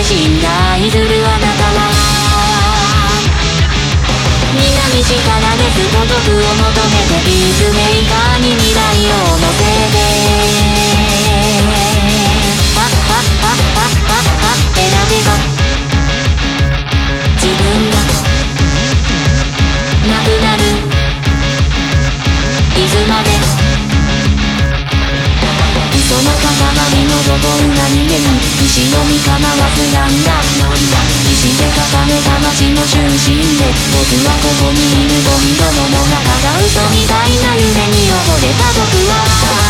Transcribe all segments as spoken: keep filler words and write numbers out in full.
信頼するあなたは南力です孤独を求めてピースメーカーに未来を乗せてはっはっはっはっはっは選べば自分がなくなるいつまでその塊のドボンが逃げに石のみ構わずなんだ石で固めた街の中心で僕はここにいるゴミ泥の中が嘘みたいな夢に溺れた僕は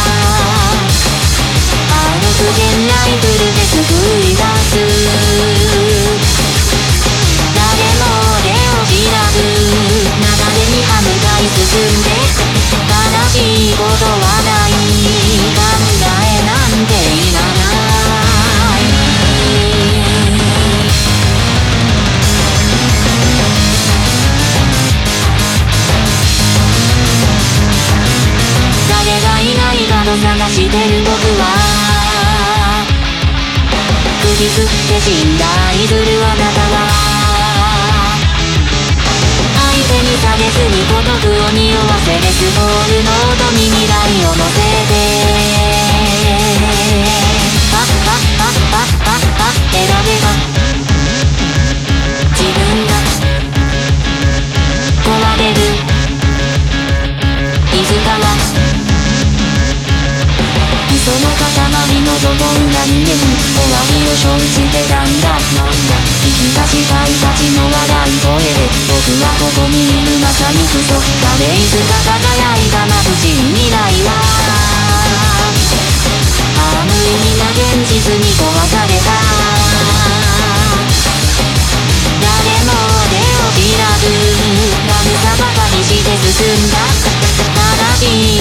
あの無限ライフルで救い出す誰も俺を知らず流れに歯向かい進んで悲しいことはない考えなんていらない誰がいないかと探してる僕は釘付って信頼するあなたは相手にされずに孤独を匂わせレスボールの音に未来を乗せてパッパッパッパッパッパッ選べば自分が壊れるいつかはその塊のドボンが逃げに終わりを生じてたんだ生き出したいたちの笑い声で僕はここにいるまさにクソ誰いつか輝いた眩しい未来はああ無意味な現実に壊された誰も俺を知らず涙ばかりして進んだ正しい